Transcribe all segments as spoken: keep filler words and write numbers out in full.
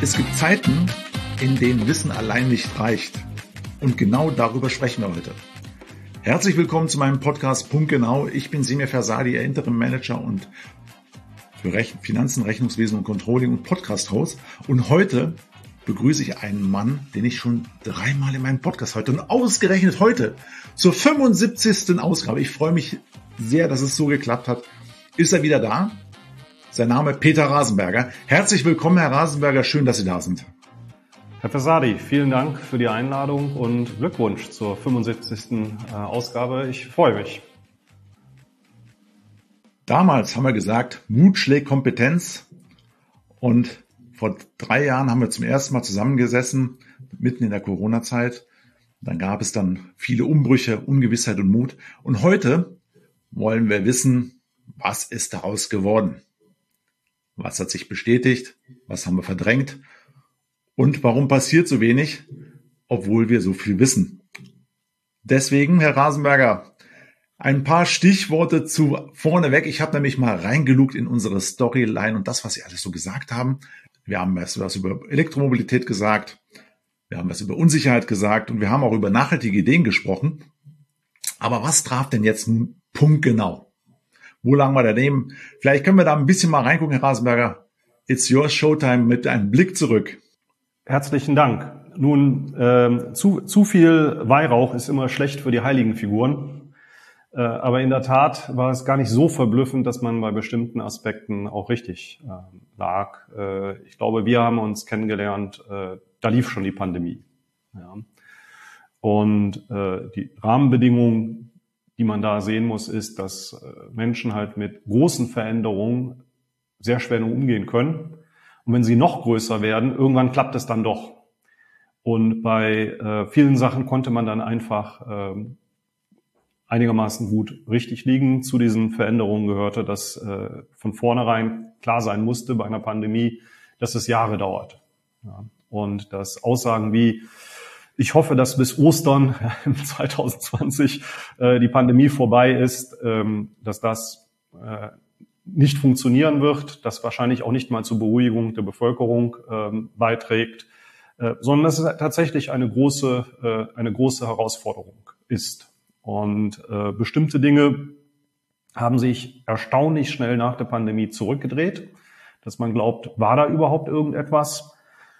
Es gibt Zeiten, in denen Wissen allein nicht reicht. Und genau darüber sprechen wir heute. Herzlich willkommen zu meinem Podcast Punkt Genau. Ich bin Semir Fersadi, Interim Manager und für Rech- Finanzen, Rechnungswesen und Controlling und Podcast-Host. Und heute begrüße ich einen Mann, den ich schon dreimal in meinem Podcast heute und ausgerechnet heute zur fünfundsiebzigsten Ausgabe. Ich freue mich sehr, dass es so geklappt hat. Ist er wieder da? Sein Name Peter Rasenberger. Herzlich willkommen, Herr Rasenberger. Schön, dass Sie da sind. Herr Fersadi, vielen Dank für die Einladung und Glückwunsch zur fünfundsiebzigsten Ausgabe. Ich freue mich. Damals haben wir gesagt, Mut schlägt Kompetenz. Und vor drei Jahren haben wir zum ersten Mal zusammengesessen, mitten in der Corona-Zeit. Dann gab es dann viele Umbrüche, Ungewissheit und Mut. Und heute wollen wir wissen, was ist daraus geworden? Was hat sich bestätigt? Was haben wir verdrängt? Und warum passiert so wenig, obwohl wir so viel wissen? Deswegen, Herr Rasenberger, ein paar Stichworte zu vorneweg. Ich habe nämlich mal reingelugt in unsere Storyline und das, was Sie alles so gesagt haben. Wir haben was über Elektromobilität gesagt, wir haben was über Unsicherheit gesagt und wir haben auch über nachhaltige Ideen gesprochen. Aber was traf denn jetzt nun punktgenau? Wo lagen wir daneben? Vielleicht können wir da ein bisschen mal reingucken, Herr Rasenberger. It's your showtime mit einem Blick zurück. Herzlichen Dank. Nun, äh, zu, zu viel Weihrauch ist immer schlecht für die heiligen Figuren. Äh, aber in der Tat war es gar nicht so verblüffend, dass man bei bestimmten Aspekten auch richtig äh, lag. Äh, ich glaube, wir haben uns kennengelernt, äh, da lief schon die Pandemie. Ja. Und äh, die Rahmenbedingungen, die man da sehen muss, ist, dass äh, Menschen halt mit großen Veränderungen sehr schwer nur umgehen können. Und wenn sie noch größer werden, irgendwann klappt es dann doch. Und bei äh, vielen Sachen konnte man dann einfach äh, einigermaßen gut richtig liegen. Zu diesen Veränderungen gehörte, dass äh, von vornherein klar sein musste bei einer Pandemie, dass es Jahre dauert. Ja. Und dass Aussagen wie, ich hoffe, dass bis Ostern zwanzig zwanzig äh, die Pandemie vorbei ist, ähm, dass das äh, nicht funktionieren wird, das wahrscheinlich auch nicht mal zur Beruhigung der Bevölkerung ähm, beiträgt, äh, sondern dass es tatsächlich eine große, äh, eine große Herausforderung ist. Und äh, bestimmte Dinge haben sich erstaunlich schnell nach der Pandemie zurückgedreht, dass man glaubt, war da überhaupt irgendetwas?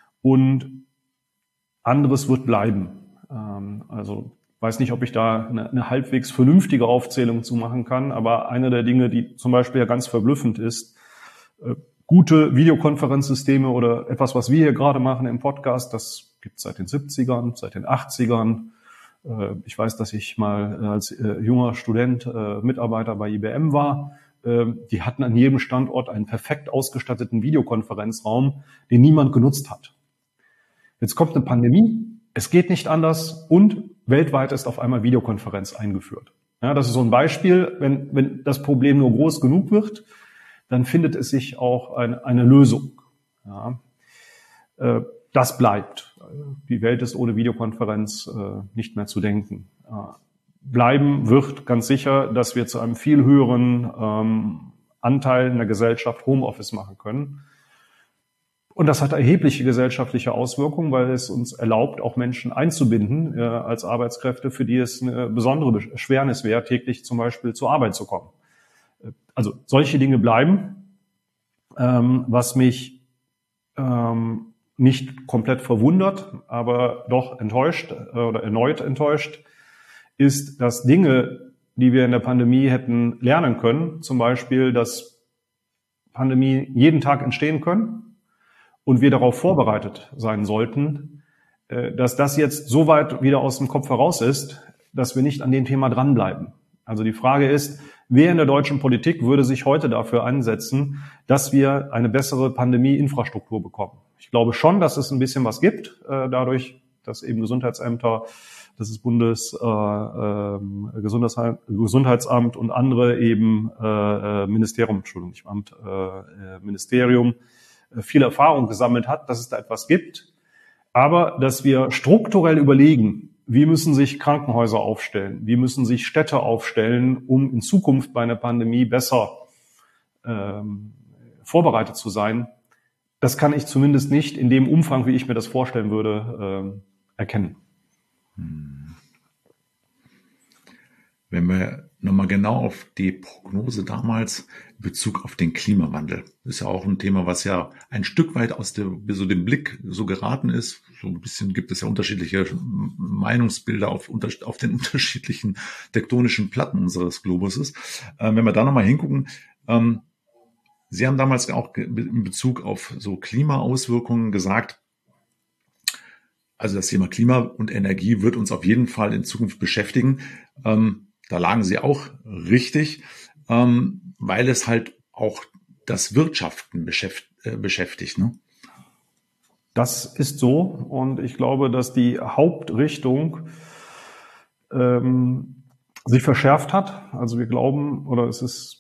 Und anderes wird bleiben. Ähm, also weiß nicht, ob ich da eine, eine halbwegs vernünftige Aufzählung zu machen kann, aber eine der Dinge, die zum Beispiel ja ganz verblüffend ist, äh, gute Videokonferenzsysteme oder etwas, was wir hier gerade machen im Podcast, das gibt es seit den siebzigern, seit den achtzigern. Äh, ich weiß, dass ich mal als äh, junger Student äh, Mitarbeiter bei I B M war. Äh, die hatten an jedem Standort einen perfekt ausgestatteten Videokonferenzraum, den niemand genutzt hat. Jetzt kommt eine Pandemie, es geht nicht anders und weltweit ist auf einmal Videokonferenz eingeführt. Ja, das ist so ein Beispiel, wenn, wenn das Problem nur groß genug wird, dann findet es sich auch eine, eine Lösung. Ja, äh, das bleibt. Die Welt ist ohne Videokonferenz äh, nicht mehr zu denken. Äh, bleiben wird ganz sicher, dass wir zu einem viel höheren ähm, Anteil in der Gesellschaft Homeoffice machen können. Und das hat erhebliche gesellschaftliche Auswirkungen, weil es uns erlaubt, auch Menschen einzubinden äh, als Arbeitskräfte, für die es eine besondere Erschwernis wäre, täglich zum Beispiel zur Arbeit zu kommen. Also solche Dinge bleiben. Ähm, was mich ähm, nicht komplett verwundert, aber doch enttäuscht äh, oder erneut enttäuscht, ist, dass Dinge, die wir in der Pandemie hätten lernen können, zum Beispiel, dass Pandemien jeden Tag entstehen können, und wir darauf vorbereitet sein sollten, dass das jetzt so weit wieder aus dem Kopf heraus ist, dass wir nicht an dem Thema dranbleiben. Also die Frage ist, wer in der deutschen Politik würde sich heute dafür einsetzen, dass wir eine bessere Pandemie-Infrastruktur bekommen? Ich glaube schon, dass es ein bisschen was gibt, dadurch, dass eben Gesundheitsämter, dass das Bundes äh, äh, Gesundheitsamt und andere eben äh, Ministerium, Entschuldigung, nicht Amt, äh, Ministerium, viel Erfahrung gesammelt hat, dass es da etwas gibt, aber dass wir strukturell überlegen, wie müssen sich Krankenhäuser aufstellen, wie müssen sich Städte aufstellen, um in Zukunft bei einer Pandemie besser ähm, vorbereitet zu sein. das kann ich zumindest nicht in dem Umfang, wie ich mir das vorstellen würde, äh, erkennen. Wenn wir nochmal genau auf die Prognose damals in Bezug auf den Klimawandel, ist ja auch ein Thema, was ja ein Stück weit aus der, so dem Blick so geraten ist. So ein bisschen gibt es ja unterschiedliche Meinungsbilder auf, auf den unterschiedlichen tektonischen Platten unseres Globuses. Äh, wenn wir da nochmal hingucken, ähm, Sie haben damals auch in Bezug auf so Klimaauswirkungen gesagt, also das Thema Klima und Energie wird uns auf jeden Fall in Zukunft beschäftigen. Ähm, da lagen Sie auch richtig, ähm, weil es halt auch das Wirtschaften beschäft, äh, beschäftigt, ne? Das ist so, und ich glaube, dass die Hauptrichtung ähm, sich verschärft hat. Also wir glauben, oder es ist,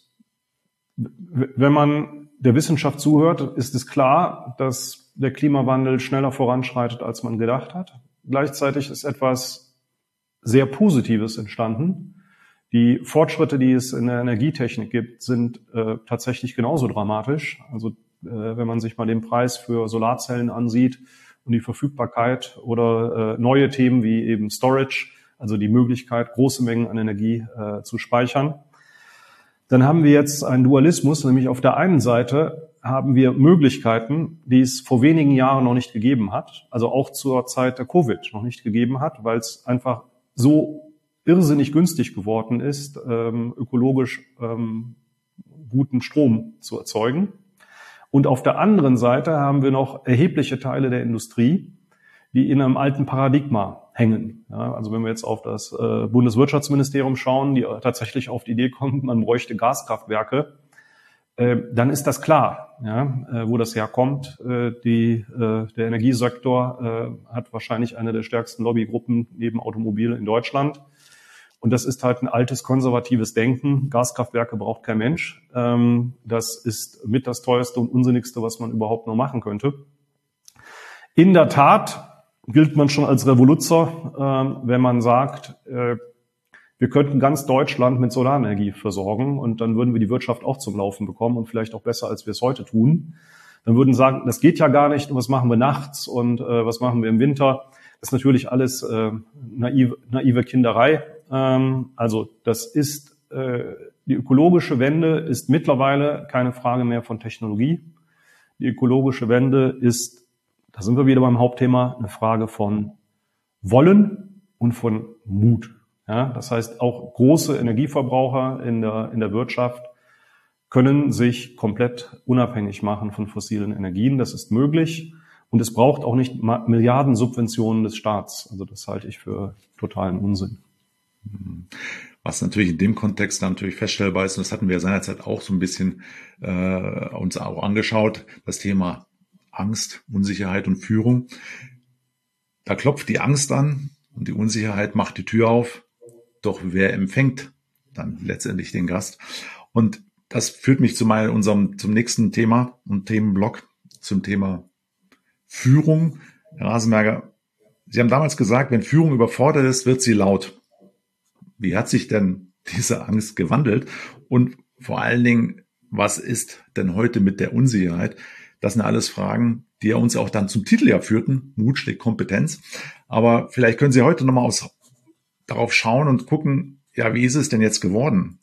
wenn man der Wissenschaft zuhört, ist es klar, dass der Klimawandel schneller voranschreitet, als man gedacht hat. Gleichzeitig ist etwas sehr Positives entstanden. Die Fortschritte, die es in der Energietechnik gibt, sind äh, tatsächlich genauso dramatisch. Also äh, wenn man sich mal den Preis für Solarzellen ansieht und die Verfügbarkeit oder äh, neue Themen wie eben Storage, also die Möglichkeit, große Mengen an Energie äh, zu speichern, dann haben wir jetzt einen Dualismus, nämlich auf der einen Seite haben wir Möglichkeiten, die es vor wenigen Jahren noch nicht gegeben hat, also auch zur Zeit der Covid noch nicht gegeben hat, weil es einfach so irrsinnig günstig geworden ist, ähm, ökologisch ähm, guten Strom zu erzeugen. Und auf der anderen Seite haben wir noch erhebliche Teile der Industrie, die in einem alten Paradigma hängen. Ja, also wenn wir jetzt auf das äh, Bundeswirtschaftsministerium schauen, die tatsächlich auf die Idee kommen, man bräuchte Gaskraftwerke, äh, dann ist das klar, ja, äh, wo das herkommt. Äh, die, äh, der Energiesektor äh, hat wahrscheinlich eine der stärksten Lobbygruppen neben Automobil in Deutschland. Und das ist halt ein altes konservatives Denken. Gaskraftwerke braucht kein Mensch. Ähm, das ist mit das teuerste und unsinnigste, was man überhaupt noch machen könnte. In der Tat gilt man schon als Revoluzer, äh, wenn man sagt, äh, wir könnten ganz Deutschland mit Solarenergie versorgen und dann würden wir die Wirtschaft auch zum Laufen bekommen und vielleicht auch besser, als wir es heute tun. Dann würden sagen, das geht ja gar nicht und was machen wir nachts und äh, was machen wir im Winter? Das ist natürlich alles äh, naive, naive Kinderei. Ähm, also das ist, äh, die ökologische Wende ist mittlerweile keine Frage mehr von Technologie. Die ökologische Wende ist, da sind wir wieder beim Hauptthema, eine Frage von Wollen und von Mut. Ja, das heißt, auch große Energieverbraucher in der, in der Wirtschaft können sich komplett unabhängig machen von fossilen Energien. Das ist möglich. Und es braucht auch nicht Milliarden Subventionen des Staats. Also das halte ich für totalen Unsinn. Was natürlich in dem Kontext natürlich feststellbar ist, und das hatten wir seinerzeit auch so ein bisschen äh, uns auch angeschaut, das Thema Angst, Unsicherheit und Führung. Da klopft die Angst an und die Unsicherheit macht die Tür auf. Doch wer empfängt dann letztendlich den Gast? Und das führt mich zu mal unserem zum nächsten Thema und Themenblock, zum Thema Führung. Herr Rasenberger, Sie haben damals gesagt, wenn Führung überfordert ist, wird sie laut. Wie hat sich denn diese Angst gewandelt? Und vor allen Dingen, was ist denn heute mit der Unsicherheit? Das sind alles Fragen, die ja uns auch dann zum Titel ja führten. Mut schlägt Kompetenz. Aber vielleicht können Sie heute nochmal aus, darauf schauen und gucken, ja, wie ist es denn jetzt geworden?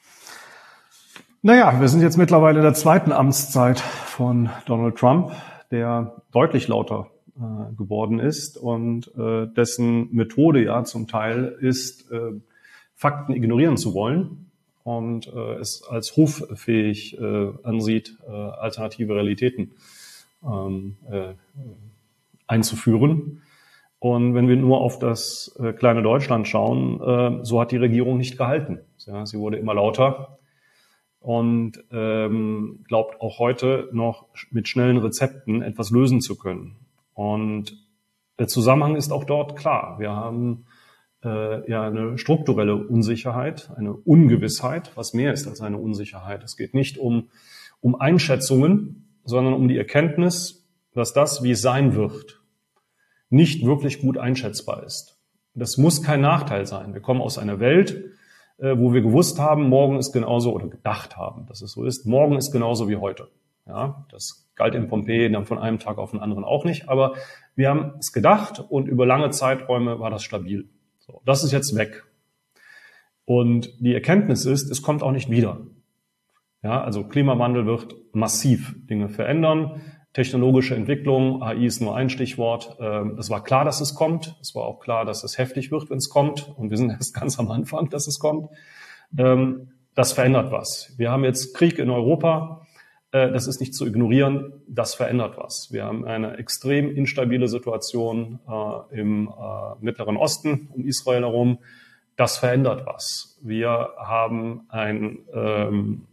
Naja, wir sind jetzt mittlerweile in der zweiten Amtszeit von Donald Trump, der deutlich lauter äh, geworden ist und äh, dessen Methode ja zum Teil ist, äh, Fakten ignorieren zu wollen und äh, es als hoffähig äh, ansieht, äh, alternative Realitäten ähm, äh, einzuführen. Und wenn wir nur auf das äh, kleine Deutschland schauen, äh, so hat die Regierung nicht gehalten. Ja, sie wurde immer lauter und ähm, glaubt auch heute noch mit schnellen Rezepten etwas lösen zu können. Und der Zusammenhang ist auch dort klar. Wir haben äh, ja eine strukturelle Unsicherheit, eine Ungewissheit, was mehr ist als eine Unsicherheit. Es geht nicht um, um Einschätzungen, sondern um die Erkenntnis, dass das, wie es sein wird, nicht wirklich gut einschätzbar ist. Das muss kein Nachteil sein. Wir kommen aus einer Welt, äh, wo wir gewusst haben, morgen ist genauso, oder gedacht haben, dass es so ist, morgen ist genauso wie heute. Ja, das galt in Pompeji dann von einem Tag auf den anderen auch nicht. Aber wir haben es gedacht und über lange Zeiträume war das stabil. So, das ist jetzt weg. Und die Erkenntnis ist, es kommt auch nicht wieder. Ja, also Klimawandel wird massiv Dinge verändern. Technologische Entwicklung, A I ist nur ein Stichwort. Es war klar, dass es kommt. Es war auch klar, dass es heftig wird, wenn es kommt. Und wir sind erst ganz am Anfang, dass es kommt. Das verändert was. Wir haben jetzt Krieg in Europa. Das ist nicht zu ignorieren. Das verändert was. Wir haben eine extrem instabile Situation im Mittleren Osten, um Israel herum. Das verändert was. Wir haben ein ähm,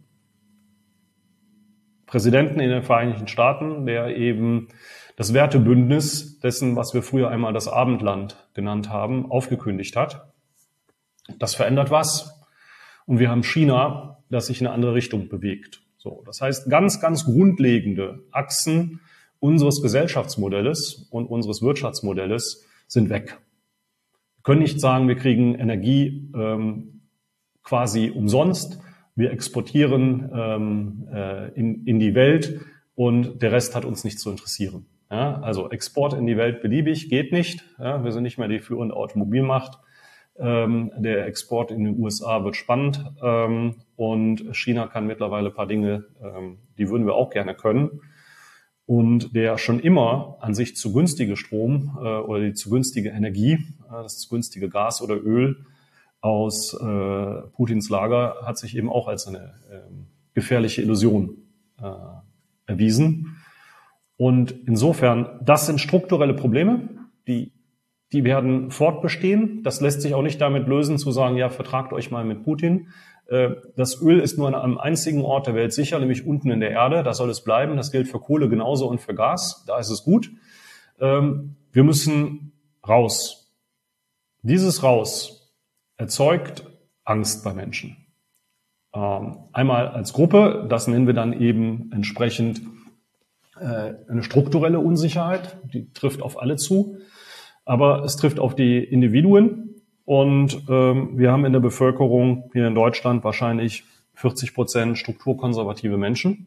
Präsidenten in den Vereinigten Staaten, der eben das Wertebündnis dessen, was wir früher einmal das Abendland genannt haben, aufgekündigt hat. Das verändert was. Und wir haben China, das sich in eine andere Richtung bewegt. So, das heißt, ganz, ganz grundlegende Achsen unseres Gesellschaftsmodells und unseres Wirtschaftsmodells sind weg. Wir können nicht sagen, wir kriegen Energie ähm, quasi umsonst. Wir exportieren ähm, äh, in, in die Welt und der Rest hat uns nicht zu interessieren. Ja, also Export in die Welt beliebig geht nicht. Ja, wir sind nicht mehr die führende Automobilmacht. Ähm, der Export in den U S A wird spannend ähm, und China kann mittlerweile ein paar Dinge, ähm, die würden wir auch gerne können. Und der schon immer an sich zu günstige Strom äh, oder die zu günstige Energie, äh, das zu günstige Gas oder Öl aus äh, Putins Lager hat sich eben auch als eine äh, gefährliche Illusion äh, erwiesen. Und insofern, das sind strukturelle Probleme, die, die werden fortbestehen. Das lässt sich auch nicht damit lösen, zu sagen, ja, vertragt euch mal mit Putin. Äh, das Öl ist nur an einem einzigen Ort der Welt sicher, nämlich unten in der Erde. Da soll es bleiben. Das gilt für Kohle genauso und für Gas. Da ist es gut. Ähm, wir müssen raus. Dieses Raus erzeugt Angst bei Menschen. Ähm, einmal als Gruppe, das nennen wir dann eben entsprechend äh, eine strukturelle Unsicherheit, die trifft auf alle zu, aber es trifft auf die Individuen und ähm, wir haben in der Bevölkerung hier in Deutschland wahrscheinlich vierzig Prozent strukturkonservative Menschen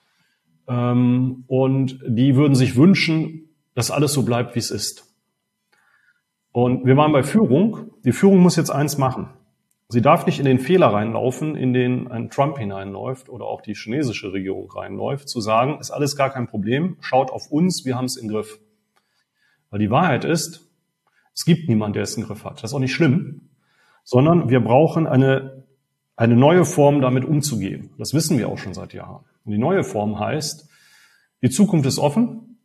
ähm, und die würden sich wünschen, dass alles so bleibt, wie es ist. Und wir waren bei Führung. Die Führung muss jetzt eins machen. Sie darf nicht in den Fehler reinlaufen, in den ein Trump hineinläuft oder auch die chinesische Regierung reinläuft, zu sagen, ist alles gar kein Problem, schaut auf uns, wir haben es im Griff. Weil die Wahrheit ist, es gibt niemanden, der es im Griff hat. Das ist auch nicht schlimm, sondern wir brauchen eine, eine neue Form, damit umzugehen. Das wissen wir auch schon seit Jahren. Und die neue Form heißt, die Zukunft ist offen.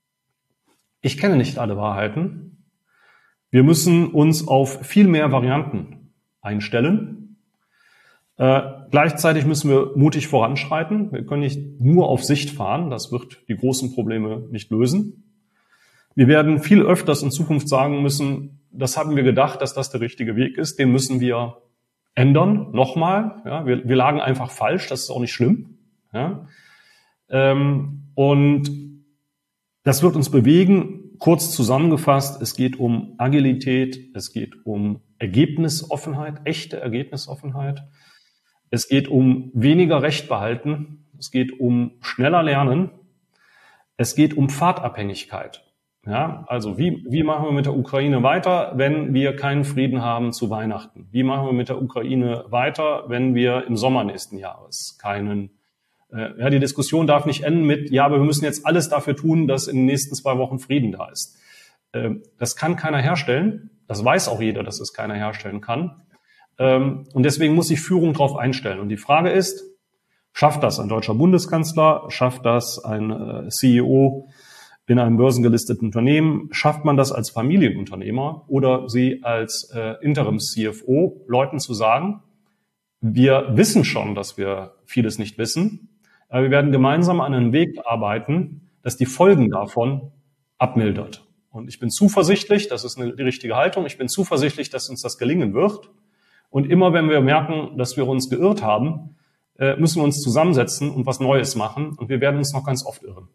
Ich kenne nicht alle Wahrheiten. Wir müssen uns auf viel mehr Varianten einstellen. Äh, gleichzeitig müssen wir mutig voranschreiten. Wir können nicht nur auf Sicht fahren. Das wird die großen Probleme nicht lösen. Wir werden viel öfters in Zukunft sagen müssen, das haben wir gedacht, dass das der richtige Weg ist. Den müssen wir ändern. Nochmal. Ja, wir, wir lagen einfach falsch. Das ist auch nicht schlimm. Ja, ähm, und das wird uns bewegen. Kurz zusammengefasst, es geht um Agilität, es geht um Ergebnisoffenheit, echte Ergebnisoffenheit. Es geht um weniger Recht behalten, es geht um schneller lernen, es geht um Pfadabhängigkeit. Ja, also wie, wie machen wir mit der Ukraine weiter, wenn wir keinen Frieden haben zu Weihnachten? Wie machen wir mit der Ukraine weiter, wenn wir im Sommer nächsten Jahres keinen Ja, die Diskussion darf nicht enden mit, ja, aber wir müssen jetzt alles dafür tun, dass in den nächsten zwei Wochen Frieden da ist. Das kann keiner herstellen. Das weiß auch jeder, dass es keiner herstellen kann. Und deswegen muss sich Führung darauf einstellen. Und die Frage ist, schafft das ein deutscher Bundeskanzler? Schafft das ein C E O in einem börsengelisteten Unternehmen? Schafft man das als Familienunternehmer oder Sie als Interims-C F O, Leuten zu sagen, wir wissen schon, dass wir vieles nicht wissen, aber wir werden gemeinsam an einem Weg arbeiten, dass die Folgen davon abmildert. Und ich bin zuversichtlich, das ist eine, die richtige Haltung, ich bin zuversichtlich, dass uns das gelingen wird. Und immer wenn wir merken, dass wir uns geirrt haben, müssen wir uns zusammensetzen und was Neues machen. Und wir werden uns noch ganz oft irren.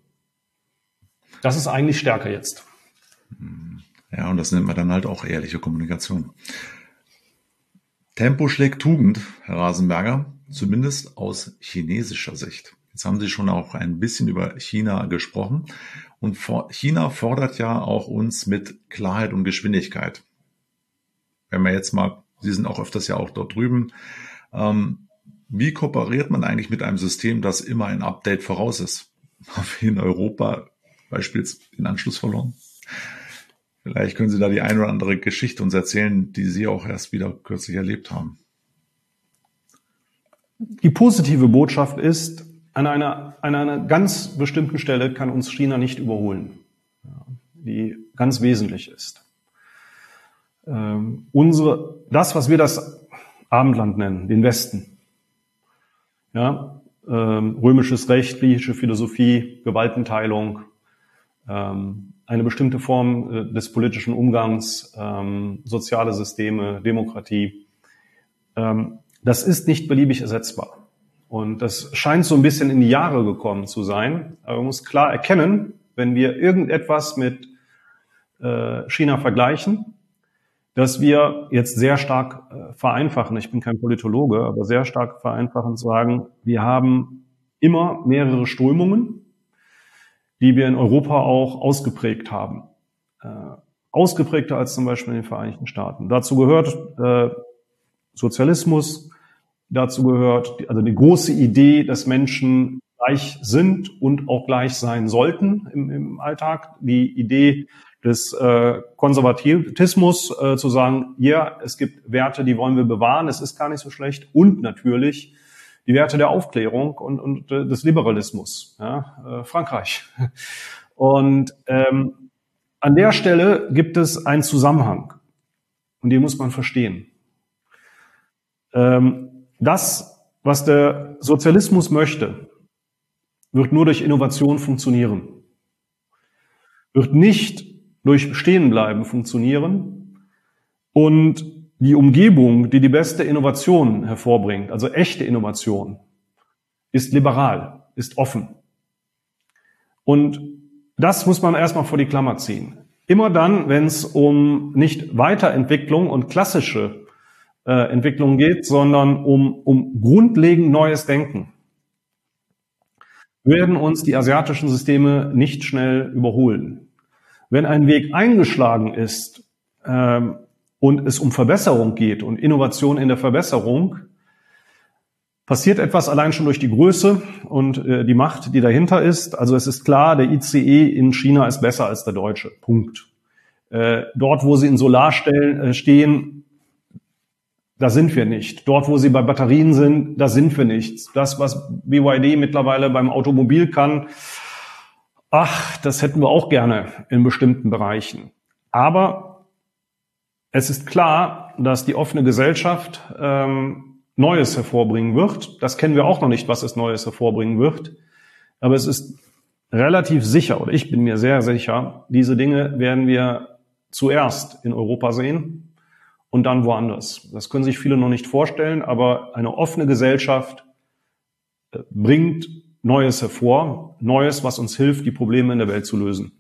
Das ist eigentlich stärker jetzt. Ja, und das nennt man dann halt auch ehrliche Kommunikation. Tempo schlägt Tugend, Herr Rasenberger, zumindest aus chinesischer Sicht. Jetzt haben Sie schon auch ein bisschen über China gesprochen. Und China fordert ja auch uns mit Klarheit und Geschwindigkeit. Wenn wir jetzt mal, Sie sind auch öfters ja auch dort drüben, ähm, wie kooperiert man eigentlich mit einem System, das immer ein Update voraus ist? Haben wir in Europa beispielsweise den Anschluss verloren? Vielleicht können Sie da die eine oder andere Geschichte uns erzählen, die Sie auch erst wieder kürzlich erlebt haben. Die positive Botschaft ist, an einer, an einer ganz bestimmten Stelle kann uns China nicht überholen, die ganz wesentlich ist. Ähm, unsere, das, was wir das Abendland nennen, den Westen, ja, ähm, römisches Recht, griechische Philosophie, Gewaltenteilung, ähm, eine bestimmte Form äh, des politischen Umgangs, ähm, soziale Systeme, Demokratie, ähm, das ist nicht beliebig ersetzbar. Und das scheint so ein bisschen in die Jahre gekommen zu sein. Aber man muss klar erkennen, wenn wir irgendetwas mit äh, China vergleichen, dass wir jetzt sehr stark äh, vereinfachen, ich bin kein Politologe, aber sehr stark vereinfachen sagen, wir haben immer mehrere Strömungen, die wir in Europa auch ausgeprägt haben. Äh, ausgeprägter als zum Beispiel in den Vereinigten Staaten. Dazu gehört äh, Sozialismus, dazu gehört also die große Idee, dass Menschen gleich sind und auch gleich sein sollten im, im Alltag. Die Idee des äh, Konservatismus, äh, zu sagen, ja, es gibt Werte, die wollen wir bewahren, es ist gar nicht so schlecht. Und natürlich die Werte der Aufklärung und, und äh, des Liberalismus, ja, äh, Frankreich. Und ähm, an der Stelle gibt es einen Zusammenhang und den muss man verstehen. Ähm, das, was der Sozialismus möchte, wird nur durch Innovation funktionieren. Wird nicht durch Stehenbleiben funktionieren. Und die Umgebung, die die beste Innovation hervorbringt, also echte Innovation, ist liberal, ist offen. Und das muss man erstmal vor die Klammer ziehen. Immer dann, wenn es um nicht Weiterentwicklung und klassische äh, Entwicklung geht, sondern um, um grundlegend neues Denken, werden uns die asiatischen Systeme nicht schnell überholen. Wenn ein Weg eingeschlagen ist ähm, und es um Verbesserung geht und Innovation in der Verbesserung, passiert etwas allein schon durch die Größe und äh, die Macht, die dahinter ist. Also es ist klar, der I C E in China ist besser als der deutsche. Punkt. Äh, dort, wo sie in Solarstellen äh, stehen, da sind wir nicht. Dort, wo sie bei Batterien sind, da sind wir nicht. Das, was B Y D mittlerweile beim Automobil kann, ach, das hätten wir auch gerne in bestimmten Bereichen. Aber es ist klar, dass die offene Gesellschaft ähm, Neues hervorbringen wird. Das kennen wir auch noch nicht, was es Neues hervorbringen wird. Aber es ist relativ sicher, oder ich bin mir sehr sicher, diese Dinge werden wir zuerst in Europa sehen und dann woanders. Das können sich viele noch nicht vorstellen, aber eine offene Gesellschaft bringt Neues hervor, Neues, was uns hilft, die Probleme in der Welt zu lösen.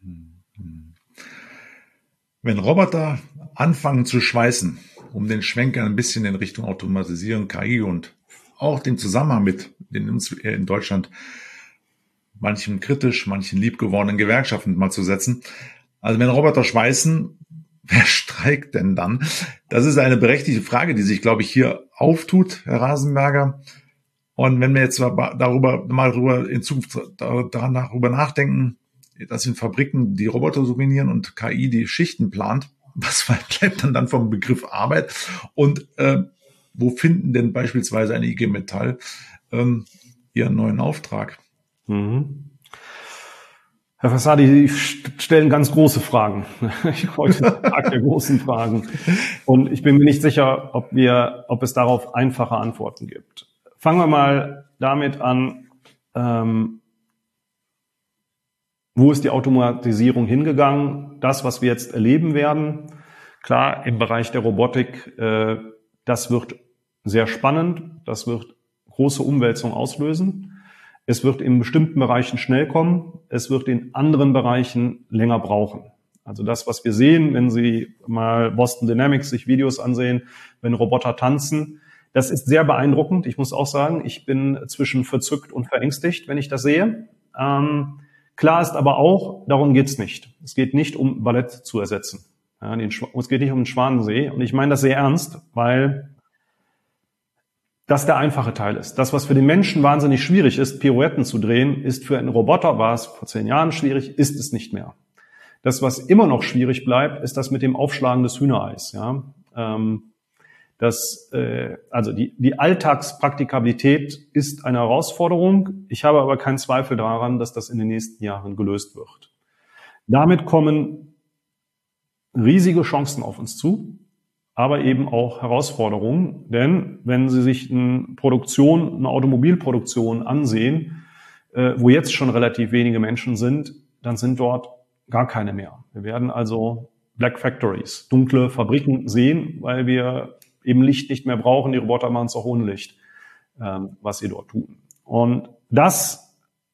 Wenn Roboter anfangen zu schweißen, um den Schwenker ein bisschen in Richtung Automatisierung, K I und auch den Zusammenhang mit den uns in Deutschland manchen kritisch, manchen liebgewordenen Gewerkschaften mal zu setzen. Also wenn Roboter schweißen, wer streikt denn dann? Das ist eine berechtigte Frage, die sich, glaube ich, hier auftut, Herr Rasenberger. Und wenn wir jetzt darüber mal darüber in Zukunft darüber nachdenken, dass in Fabriken die Roboter dominieren und K I die Schichten plant, was bleibt dann dann vom Begriff Arbeit? Und äh, wo finden denn beispielsweise eine I G Metall ähm, ihren neuen Auftrag? Mhm. Herr Fassadi, Sie stellen ganz große Fragen. Heute Tag der großen Fragen. Und ich bin mir nicht sicher, ob wir, ob es darauf einfache Antworten gibt. Fangen wir mal damit an, ähm, wo ist die Automatisierung hingegangen? Das, was wir jetzt erleben werden, klar, im Bereich der Robotik, äh, das wird sehr spannend, das wird große Umwälzungen auslösen. Es wird in bestimmten Bereichen schnell kommen, es wird in anderen Bereichen länger brauchen. Also das, was wir sehen, wenn Sie mal Boston Dynamics sich Videos ansehen, wenn Roboter tanzen, Das ist sehr beeindruckend. Ich muss auch sagen, ich bin zwischen verzückt und verängstigt, wenn ich das sehe. Ähm, klar ist aber auch, darum geht's nicht. Es geht nicht um Ballett zu ersetzen. Ja, den, es geht nicht um den Schwanensee. Und ich meine das sehr ernst, weil das der einfache Teil ist. Das, was für den Menschen wahnsinnig schwierig ist, Pirouetten zu drehen, ist für einen Roboter, war es vor zehn Jahren schwierig, ist es nicht mehr. Das, was immer noch schwierig bleibt, ist das mit dem Aufschlagen des Hühnereis. Ja, ähm, das, äh, also die, die Alltagspraktikabilität ist eine Herausforderung. Ich habe aber keinen Zweifel daran, dass das in den nächsten Jahren gelöst wird. Damit kommen riesige Chancen auf uns zu, aber eben auch Herausforderungen. Denn wenn Sie sich eine Produktion, eine Automobilproduktion ansehen, äh, wo jetzt schon relativ wenige Menschen sind, dann sind dort gar keine mehr. Wir werden also Black Factories, dunkle Fabriken sehen, weil wir eben Licht nicht mehr brauchen. Die Roboter machen es auch ohne Licht, ähm, was sie dort tun. Und das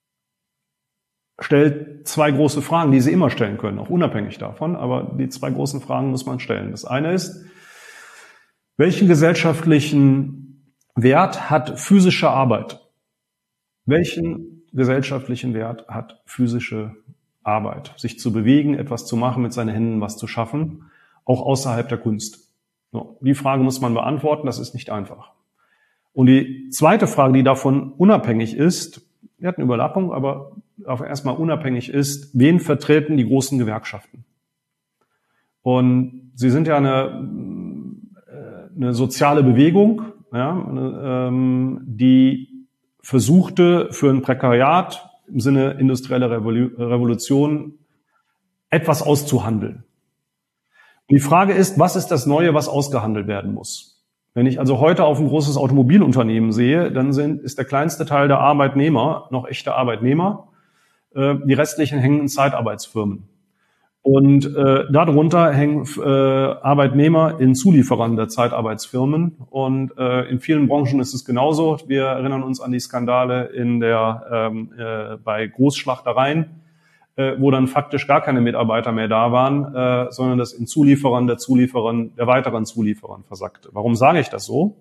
stellt zwei große Fragen, die Sie immer stellen können, auch unabhängig davon. Aber die zwei großen Fragen muss man stellen. Das eine ist, welchen gesellschaftlichen Wert hat physische Arbeit? Welchen gesellschaftlichen Wert hat physische Arbeit? Sich zu bewegen, etwas zu machen, mit seinen Händen was zu schaffen, auch außerhalb der Kunst. So, die Frage muss man beantworten, das ist nicht einfach. Und die zweite Frage, die davon unabhängig ist, wir hatten Überlappung, aber erstmal unabhängig ist, wen vertreten die großen Gewerkschaften? Und sie sind ja eine, eine soziale Bewegung, ja, eine, ähm, die versuchte für ein Prekariat im Sinne industrieller Revolution etwas auszuhandeln. Die Frage ist, was ist das Neue, was ausgehandelt werden muss? Wenn ich also heute auf ein großes Automobilunternehmen sehe, dann sind, ist der kleinste Teil der Arbeitnehmer noch echte Arbeitnehmer. Äh, die restlichen hängen in Zeitarbeitsfirmen. Und äh, darunter hängen äh, Arbeitnehmer in Zulieferern der Zeitarbeitsfirmen. Und äh, in vielen Branchen ist es genauso. Wir erinnern uns an die Skandale in der ähm, äh, bei Großschlachtereien, äh, wo dann faktisch gar keine Mitarbeiter mehr da waren, äh, sondern das in Zulieferern der Zulieferern der weiteren Zulieferern versackte. Warum sage ich das so?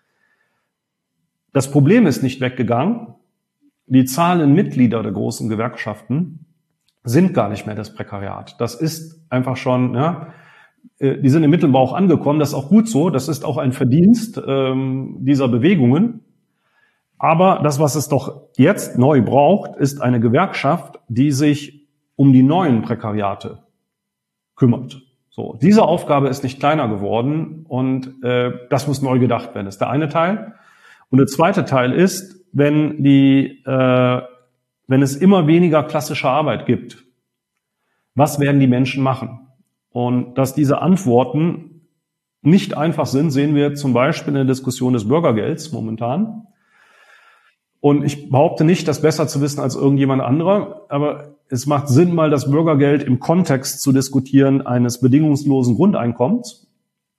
Das Problem ist nicht weggegangen. Die zahlenden Mitglieder der großen Gewerkschaften sind gar nicht mehr das Prekariat. Das ist einfach schon, ja, die sind im Mittelbau angekommen, das ist auch gut so, das ist auch ein Verdienst ähm, dieser Bewegungen. Aber das, was es doch jetzt neu braucht, ist eine Gewerkschaft, die sich um die neuen Prekariate kümmert. So, diese Aufgabe ist nicht kleiner geworden und äh, das muss neu gedacht werden. Das ist der eine Teil. Und der zweite Teil ist, wenn die äh, wenn es immer weniger klassische Arbeit gibt, was werden die Menschen machen? Und dass diese Antworten nicht einfach sind, sehen wir zum Beispiel in der Diskussion des Bürgergelds momentan. Und ich behaupte nicht, das besser zu wissen als irgendjemand anderer, aber es macht Sinn, mal das Bürgergeld im Kontext zu diskutieren eines bedingungslosen Grundeinkommens.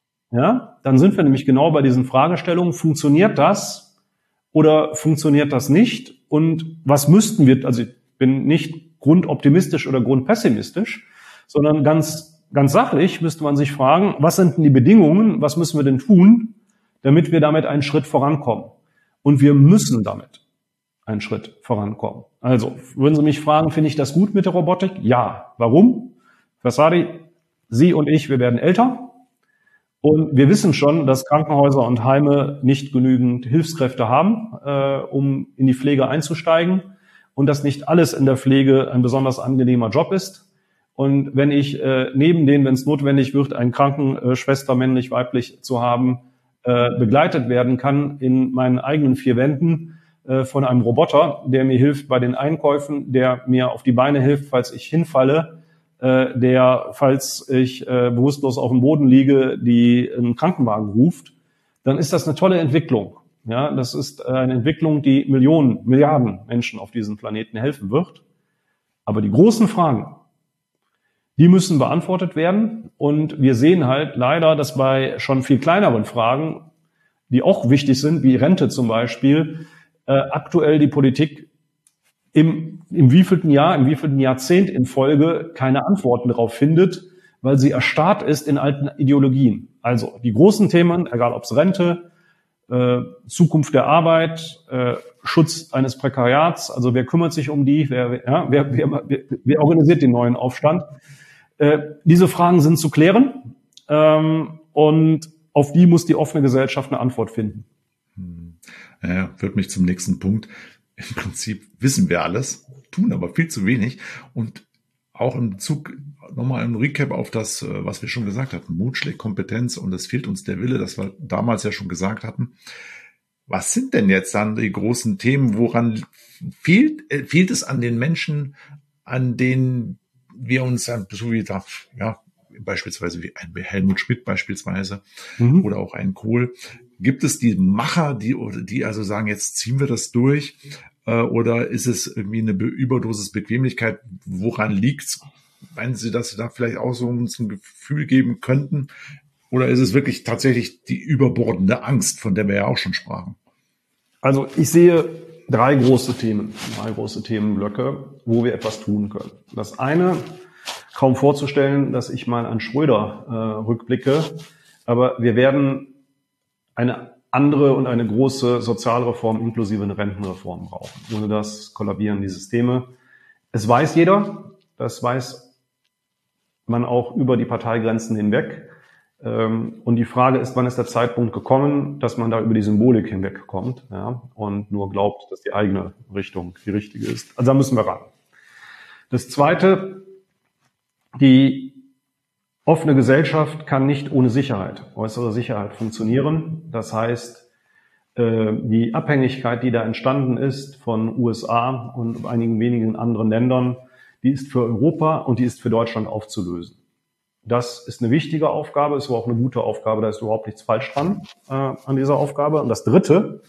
Ja, dann sind wir nämlich genau bei diesen Fragestellungen. Funktioniert das oder funktioniert das nicht? Und was müssten wir, also ich bin nicht grundoptimistisch oder grundpessimistisch, sondern ganz, ganz sachlich müsste man sich fragen, was sind denn die Bedingungen, was müssen wir denn tun, damit wir damit einen Schritt vorankommen? Und wir müssen damit einen Schritt vorankommen. Also, würden Sie mich fragen, finde ich das gut mit der Robotik? Ja. Warum? Fassadi, Sie und ich, wir werden älter. Und wir wissen schon, dass Krankenhäuser und Heime nicht genügend Hilfskräfte haben, äh, um in die Pflege einzusteigen und dass nicht alles in der Pflege ein besonders angenehmer Job ist. Und wenn ich äh, neben denen, wenn es notwendig wird, eine Krankenschwester männlich, weiblich zu haben, äh, begleitet werden kann in meinen eigenen vier Wänden äh, von einem Roboter, der mir hilft bei den Einkäufen, der mir auf die Beine hilft, falls ich hinfalle, der, falls ich äh, bewusstlos auf dem Boden liege, die einen Krankenwagen ruft, dann ist das eine tolle Entwicklung. Ja, das ist eine Entwicklung, die Millionen, Milliarden Menschen auf diesem Planeten helfen wird. Aber die großen Fragen, die müssen beantwortet werden. Und wir sehen halt leider, dass bei schon viel kleineren Fragen, die auch wichtig sind, wie Rente zum Beispiel, äh, aktuell die Politik im, im wievielten Jahr, im wievielten Jahrzehnt in Folge keine Antworten darauf findet, weil sie erstarrt ist in alten Ideologien. Also die großen Themen, egal ob es Rente, äh, Zukunft der Arbeit, äh, Schutz eines Prekariats, also wer kümmert sich um die, wer, ja, wer, wer, wer, wer organisiert den neuen Aufstand? Äh, diese Fragen sind zu klären, ähm, und auf die muss die offene Gesellschaft eine Antwort finden. Ja, führt mich zum nächsten Punkt. Im Prinzip wissen wir alles, tun aber viel zu wenig. Und auch im Bezug, nochmal im Recap auf das, was wir schon gesagt hatten, Mut schlägt Kompetenz und es fehlt uns der Wille, das wir damals ja schon gesagt hatten. Was sind denn jetzt dann die großen Themen, woran fehlt, fehlt es an den Menschen, an denen wir uns, so wie da, ja, beispielsweise wie ein Helmut Schmidt beispielsweise, mhm. oder auch ein Kohl. Gibt es die Macher, die, die also sagen, jetzt ziehen wir das durch? Äh, oder ist es irgendwie eine Überdosis Bequemlichkeit? Woran liegt's? Meinen Sie, dass Sie da vielleicht auch so uns ein Gefühl geben könnten? Oder ist es wirklich tatsächlich die überbordende Angst, von der wir ja auch schon sprachen? Also ich sehe drei große Themen, drei große Themenblöcke, wo wir etwas tun können. Das eine, kaum vorzustellen, dass ich mal an Schröder äh, rückblicke, aber wir werden eine andere und eine große Sozialreform inklusive eine Rentenreform brauchen. Ohne das kollabieren die Systeme. Es weiß jeder, das weiß man auch über die Parteigrenzen hinweg. Ähm, und die Frage ist, wann ist der Zeitpunkt gekommen, dass man da über die Symbolik hinwegkommt, ja, und nur glaubt, dass die eigene Richtung die richtige ist. Also da müssen wir ran. Das Zweite, die offene Gesellschaft kann nicht ohne Sicherheit, äußere Sicherheit funktionieren. Das heißt, die Abhängigkeit, die da entstanden ist von U S A und einigen wenigen anderen Ländern, die ist für Europa und die ist für Deutschland aufzulösen. Das ist eine wichtige Aufgabe, ist aber auch eine gute Aufgabe, da ist überhaupt nichts falsch dran äh, an dieser Aufgabe. Und das Dritte,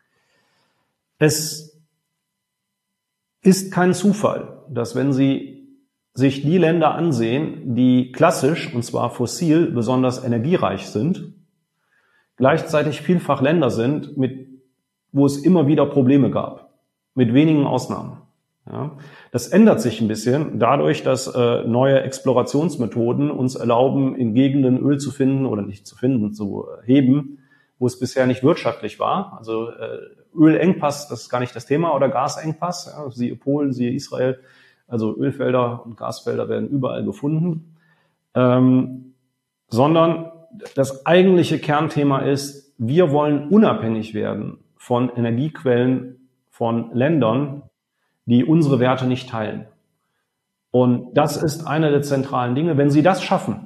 es ist kein Zufall, dass wenn Sie sich die Länder ansehen, die klassisch, und zwar fossil, besonders energiereich sind, gleichzeitig vielfach Länder sind, mit, wo es immer wieder Probleme gab, mit wenigen Ausnahmen. Ja, das ändert sich ein bisschen dadurch, dass äh, neue Explorationsmethoden uns erlauben, in Gegenden Öl zu finden oder nicht zu finden, zu heben, wo es bisher nicht wirtschaftlich war. Also äh, Ölengpass, das ist gar nicht das Thema, oder Gasengpass, ja, siehe Polen, siehe Israel. Also Ölfelder und Gasfelder werden überall gefunden, ähm, sondern das eigentliche Kernthema ist, wir wollen unabhängig werden von Energiequellen von Ländern, die unsere Werte nicht teilen. Und das ist einer der zentralen Dinge. Wenn Sie das schaffen,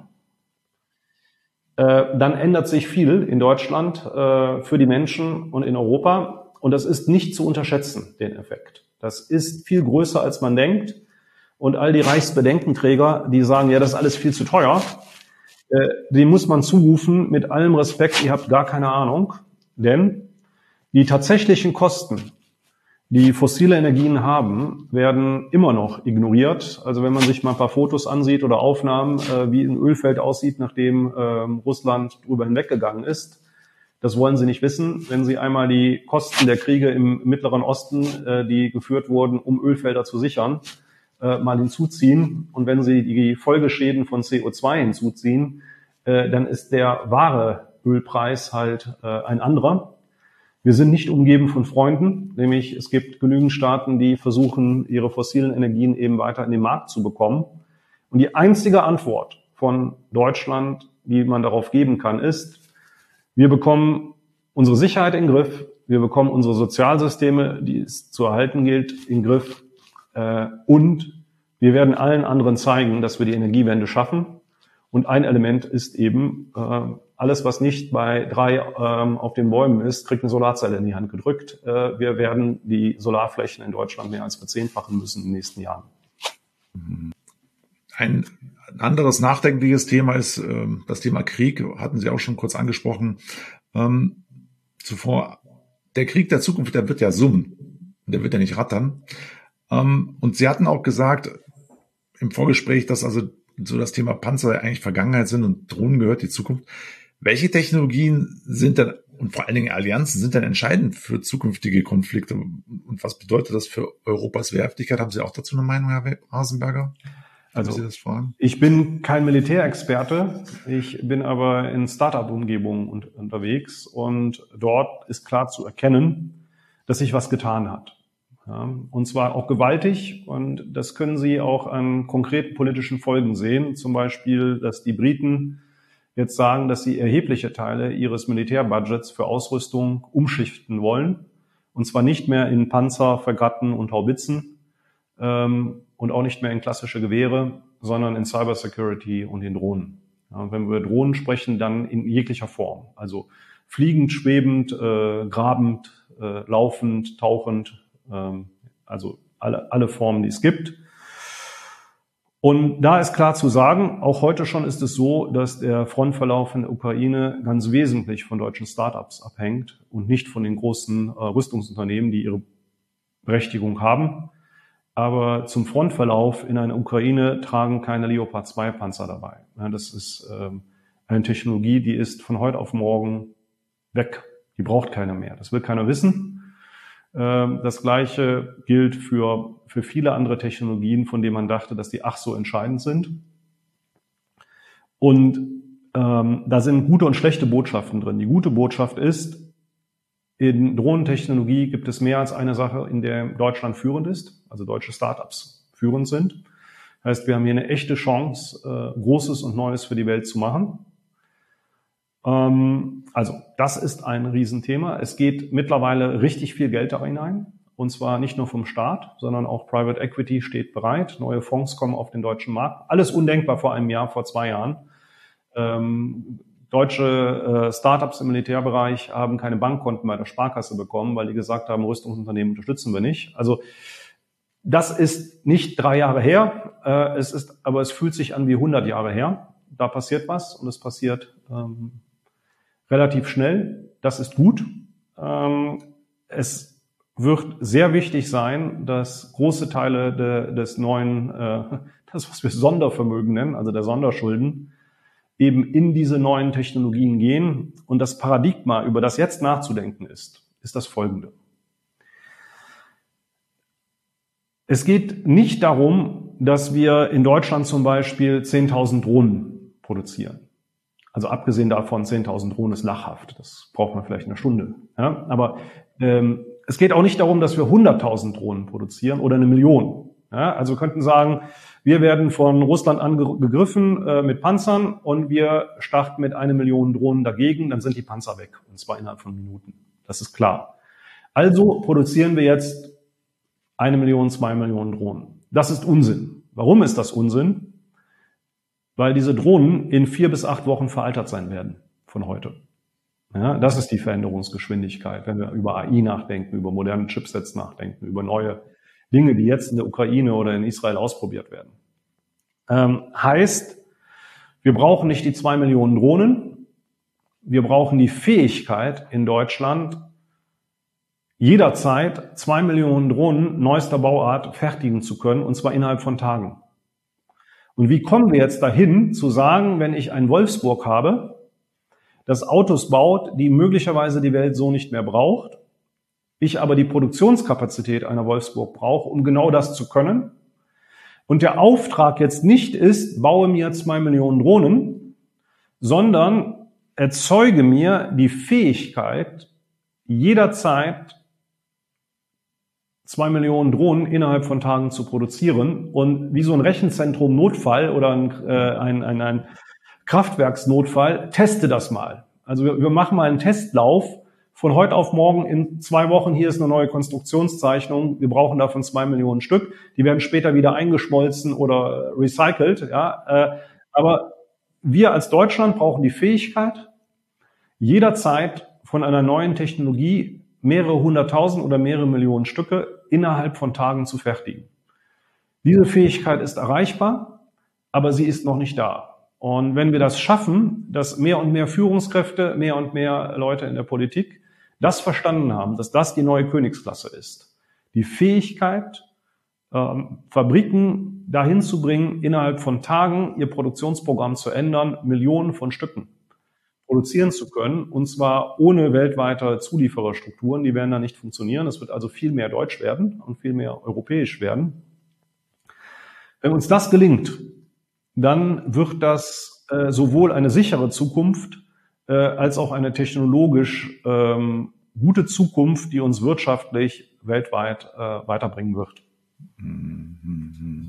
äh, dann ändert sich viel in Deutschland äh, für die Menschen und in Europa. Und das ist nicht zu unterschätzen, den Effekt. Das ist viel größer, als man denkt. Und all die Reichsbedenkenträger, die sagen, ja, das ist alles viel zu teuer, äh, dem muss man zurufen, mit allem Respekt, ihr habt gar keine Ahnung. Denn die tatsächlichen Kosten, die fossile Energien haben, werden immer noch ignoriert. Also wenn man sich mal ein paar Fotos ansieht oder Aufnahmen, äh, wie ein Ölfeld aussieht, nachdem äh, Russland drüber hinweggegangen ist, das wollen Sie nicht wissen. Wenn Sie einmal die Kosten der Kriege im Mittleren Osten, äh, die geführt wurden, um Ölfelder zu sichern, äh, mal hinzuziehen, und wenn Sie die Folgeschäden von C O zwei hinzuziehen, äh, dann ist der wahre Ölpreis halt äh, ein anderer. Wir sind nicht umgeben von Freunden, nämlich es gibt genügend Staaten, die versuchen, ihre fossilen Energien eben weiter in den Markt zu bekommen. Und die einzige Antwort von Deutschland, die man darauf geben kann, ist, wir bekommen unsere Sicherheit in den Griff, wir bekommen unsere Sozialsysteme, die es zu erhalten gilt, in den Griff, äh, und wir werden allen anderen zeigen, dass wir die Energiewende schaffen. Und ein Element ist eben, äh, alles, was nicht bei drei ähm, auf den Bäumen ist, kriegt eine Solarzelle in die Hand gedrückt. Äh, wir werden die Solarflächen in Deutschland mehr als verzehnfachen müssen in den nächsten Jahren. Ein anderes nachdenkliches Thema ist äh, das Thema Krieg, hatten Sie auch schon kurz angesprochen. Ähm, zuvor, der Krieg der Zukunft, der wird ja summen, der wird ja nicht rattern. Ähm, und Sie hatten auch gesagt im Vorgespräch, dass also so das Thema Panzer eigentlich Vergangenheit sind und Drohnen gehört die Zukunft. Welche Technologien sind denn, und vor allen Dingen Allianzen, sind denn entscheidend für zukünftige Konflikte? Und was bedeutet das für Europas Wehrhaftigkeit? Haben Sie auch dazu eine Meinung, Herr Hasenberger? Also, Sie das fragen? Ich bin kein Militärexperte, ich bin aber in Start-up-Umgebungen un- unterwegs und dort ist klar zu erkennen, dass sich was getan hat. Ja, und zwar auch gewaltig, und das können Sie auch an konkreten politischen Folgen sehen. Zum Beispiel, dass die Briten jetzt sagen, dass sie erhebliche Teile ihres Militärbudgets für Ausrüstung umschichten wollen. Und zwar nicht mehr in Panzer, Fregatten und Haubitzen ähm, und auch nicht mehr in klassische Gewehre, sondern in Cybersecurity und in Drohnen. Ja, wenn wir über Drohnen sprechen, dann in jeglicher Form. Also fliegend, schwebend, äh, grabend, äh, laufend, tauchend, ähm, also alle, alle Formen, die es gibt. Und da ist klar zu sagen, auch heute schon ist es so, dass der Frontverlauf in der Ukraine ganz wesentlich von deutschen Startups abhängt und nicht von den großen äh, Rüstungsunternehmen, die ihre Berechtigung haben. Aber zum Frontverlauf in einer Ukraine tragen keine Leopard zwei Panzer dabei. Ja, das ist ähm, eine Technologie, die ist von heute auf morgen weg. Die braucht keiner mehr. Das will keiner wissen. Ähm, das Gleiche gilt für, für viele andere Technologien, von denen man dachte, dass die ach so entscheidend sind. Und ähm, da sind gute und schlechte Botschaften drin. Die gute Botschaft ist, in Drohnentechnologie gibt es mehr als eine Sache, in der Deutschland führend ist, also deutsche Startups führend sind. Das heißt, wir haben hier eine echte Chance, äh, Großes und Neues für die Welt zu machen. Ähm, also das ist ein Riesenthema. Es geht mittlerweile richtig viel Geld da hinein, und zwar nicht nur vom Staat, sondern auch Private Equity steht bereit. Neue Fonds kommen auf den deutschen Markt. Alles undenkbar vor einem Jahr, vor zwei Jahren. Ähm, Deutsche äh, Startups im Militärbereich haben keine Bankkonten bei der Sparkasse bekommen, weil die gesagt haben, Rüstungsunternehmen unterstützen wir nicht. Also das ist nicht drei Jahre her, äh, es ist, aber es fühlt sich an wie hundert Jahre her. Da passiert was, und es passiert ähm, relativ schnell. Das ist gut. Ähm, es wird sehr wichtig sein, dass große Teile de, des neuen, äh, das was wir Sondervermögen nennen, also der Sonderschulden, eben in diese neuen Technologien gehen. Und das Paradigma, über das jetzt nachzudenken ist, ist das folgende. Es geht nicht darum, dass wir in Deutschland zum Beispiel zehntausend Drohnen produzieren. Also abgesehen davon, zehntausend Drohnen ist lachhaft. Das braucht man vielleicht eine Stunde. Ja? Aber ähm, es geht auch nicht darum, dass wir hunderttausend Drohnen produzieren oder eine Million. Ja? Also wir könnten sagen, wir werden von Russland angegriffen äh, mit Panzern und wir starten mit einer Million Drohnen dagegen, dann sind die Panzer weg, und zwar innerhalb von Minuten. Das ist klar. Also produzieren wir jetzt eine Million, zwei Millionen Drohnen. Das ist Unsinn. Warum ist das Unsinn? Weil diese Drohnen in vier bis acht Wochen veraltert sein werden von heute. Ja, das ist die Veränderungsgeschwindigkeit, wenn wir über A I nachdenken, über moderne Chipsets nachdenken, über neue Dinge, die jetzt in der Ukraine oder in Israel ausprobiert werden. Ähm, heißt, wir brauchen nicht die zwei Millionen Drohnen, wir brauchen die Fähigkeit in Deutschland, jederzeit zwei Millionen Drohnen neuester Bauart fertigen zu können, und zwar innerhalb von Tagen. Und wie kommen wir jetzt dahin, zu sagen, wenn ich ein Wolfsburg habe, das Autos baut, die möglicherweise die Welt so nicht mehr braucht, ich aber die Produktionskapazität einer Wolfsburg brauche, um genau das zu können, und der Auftrag jetzt nicht ist, baue mir zwei Millionen Drohnen, sondern erzeuge mir die Fähigkeit, jederzeit zwei Millionen Drohnen innerhalb von Tagen zu produzieren, und wie so ein Rechenzentrum Notfall oder ein, äh, ein, ein, ein Kraftwerksnotfall, teste das mal. Also wir, wir machen mal einen Testlauf von heute auf morgen. In zwei Wochen, hier ist eine neue Konstruktionszeichnung, wir brauchen davon zwei Millionen Stück, die werden später wieder eingeschmolzen oder recycelt. Ja, äh, aber wir als Deutschland brauchen die Fähigkeit, jederzeit von einer neuen Technologie mehrere hunderttausend oder mehrere Millionen Stücke innerhalb von Tagen zu fertigen. Diese Fähigkeit ist erreichbar, aber sie ist noch nicht da. Und wenn wir das schaffen, dass mehr und mehr Führungskräfte, mehr und mehr Leute in der Politik das verstanden haben, dass das die neue Königsklasse ist, die Fähigkeit, ähm, Fabriken dahin zu bringen, innerhalb von Tagen ihr Produktionsprogramm zu ändern, Millionen von Stücken produzieren zu können, und zwar ohne weltweite Zuliefererstrukturen, die werden da nicht funktionieren. Es wird also viel mehr deutsch werden und viel mehr europäisch werden. Wenn uns das gelingt, dann wird das äh, sowohl eine sichere Zukunft äh, als auch eine technologisch ähm, gute Zukunft, die uns wirtschaftlich weltweit äh, weiterbringen wird. Mhm.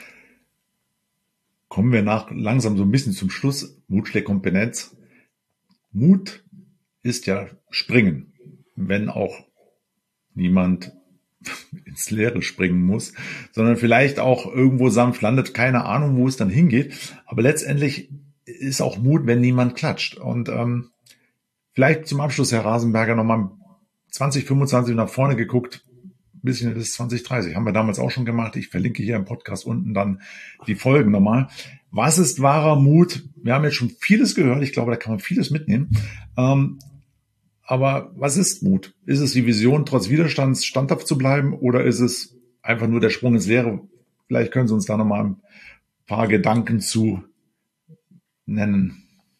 Kommen wir nach langsam so ein bisschen zum Schluss. Mut schlägt Kompetenz. Mut ist ja Springen, wenn auch niemand ins Leere springen muss, sondern vielleicht auch irgendwo sanft landet, keine Ahnung, wo es dann hingeht. Aber letztendlich ist auch Mut, wenn niemand klatscht. Und ähm, vielleicht zum Abschluss, Herr Rasenberger, nochmal zwanzig fünfundzwanzig nach vorne geguckt, ein bisschen bis zwanzig dreißig. Haben wir damals auch schon gemacht. Ich verlinke hier im Podcast unten dann die Folgen nochmal. Was ist wahrer Mut? Wir haben jetzt schon vieles gehört. Ich glaube, da kann man vieles mitnehmen. Ähm, Aber was ist Mut? Ist es die Vision, trotz Widerstands standhaft zu bleiben, oder ist es einfach nur der Sprung ins Leere? Vielleicht können Sie uns da nochmal ein paar Gedanken zu nennen.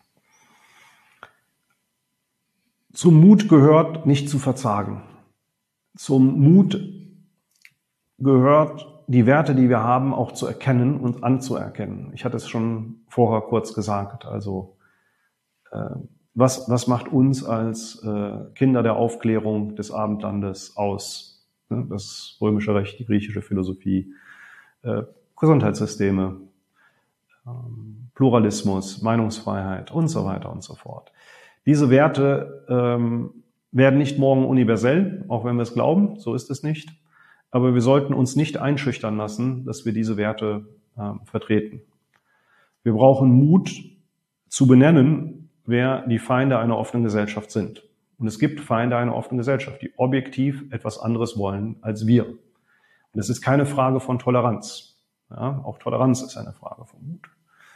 Zum Mut gehört, nicht zu verzagen. Zum Mut gehört, die Werte, die wir haben, auch zu erkennen und anzuerkennen. Ich hatte es schon vorher kurz gesagt. Also äh, Was, was macht uns als äh, Kinder der Aufklärung des Abendlandes aus? Ne? Das römische Recht, die griechische Philosophie, äh, Gesundheitssysteme, ähm, Pluralismus, Meinungsfreiheit und so weiter und so fort. Diese Werte ähm, werden nicht morgen universell, auch wenn wir es glauben, so ist es nicht. Aber wir sollten uns nicht einschüchtern lassen, dass wir diese Werte äh, vertreten. Wir brauchen Mut zu benennen, wer die Feinde einer offenen Gesellschaft sind. Und es gibt Feinde einer offenen Gesellschaft, die objektiv etwas anderes wollen als wir. Und es ist keine Frage von Toleranz. Ja, auch Toleranz ist eine Frage von Mut.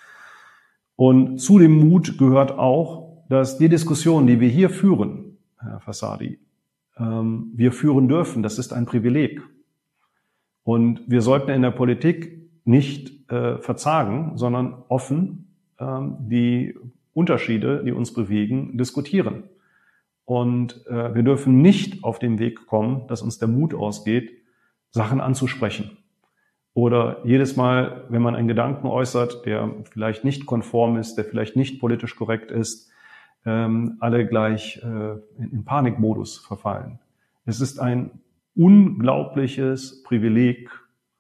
Und zu dem Mut gehört auch, dass die Diskussion, die wir hier führen, Herr Fassadi, ähm, wir führen dürfen. Das ist ein Privileg. Und wir sollten in der Politik nicht äh, verzagen, sondern offen ähm, die Unterschiede, die uns bewegen, diskutieren. Und äh, wir dürfen nicht auf den Weg kommen, dass uns der Mut ausgeht, Sachen anzusprechen. Oder jedes Mal, wenn man einen Gedanken äußert, der vielleicht nicht konform ist, der vielleicht nicht politisch korrekt ist, ähm, alle gleich äh, in, in Panikmodus verfallen. Es ist ein unglaubliches Privileg,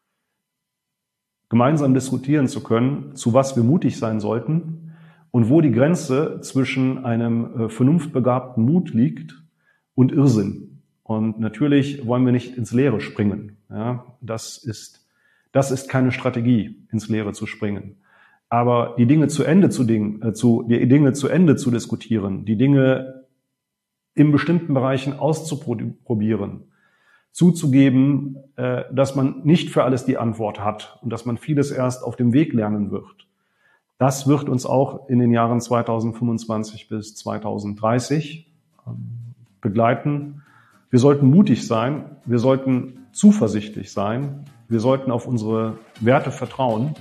gemeinsam diskutieren zu können, zu was wir mutig sein sollten und wo die Grenze zwischen einem äh, vernunftbegabten Mut liegt und Irrsinn. Und natürlich wollen wir nicht ins Leere springen. Ja, das ist, das ist keine Strategie, ins Leere zu springen. Aber die Dinge zu Ende zu, Ding, äh, zu, die Dinge zu Ende zu diskutieren, die Dinge in bestimmten Bereichen auszuprobieren, zuzugeben, äh, dass man nicht für alles die Antwort hat und dass man vieles erst auf dem Weg lernen wird. Das wird uns auch in den Jahren zweitausendfünfundzwanzig bis zweitausenddreißig ähm, begleiten. Wir sollten mutig sein, wir sollten zuversichtlich sein, wir sollten auf unsere Werte vertrauen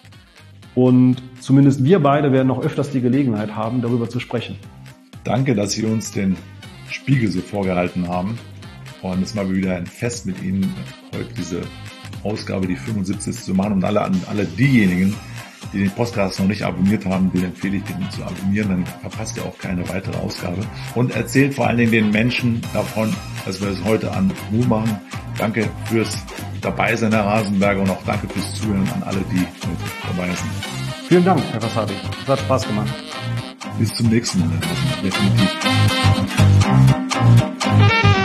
und zumindest wir beide werden noch öfters die Gelegenheit haben, darüber zu sprechen. Danke, dass Sie uns den Spiegel so vorgehalten haben. Und es war wieder ein Fest mit Ihnen, heute diese Ausgabe, die fünfundsiebzigste zu machen. Und alle, alle diejenigen, die den Podcast noch nicht abonniert haben, den empfehle ich, den zu abonnieren. Dann verpasst ihr auch keine weitere Ausgabe. Und erzählt vor allen Dingen den Menschen davon, dass wir es heute an Mut machen. Danke fürs Dabeisein, Herr Rasenberger, und auch danke fürs Zuhören an alle, die mit dabei sind. Vielen Dank, Herr Fassadi. Es hat Spaß gemacht. Bis zum nächsten Mal. Definitiv.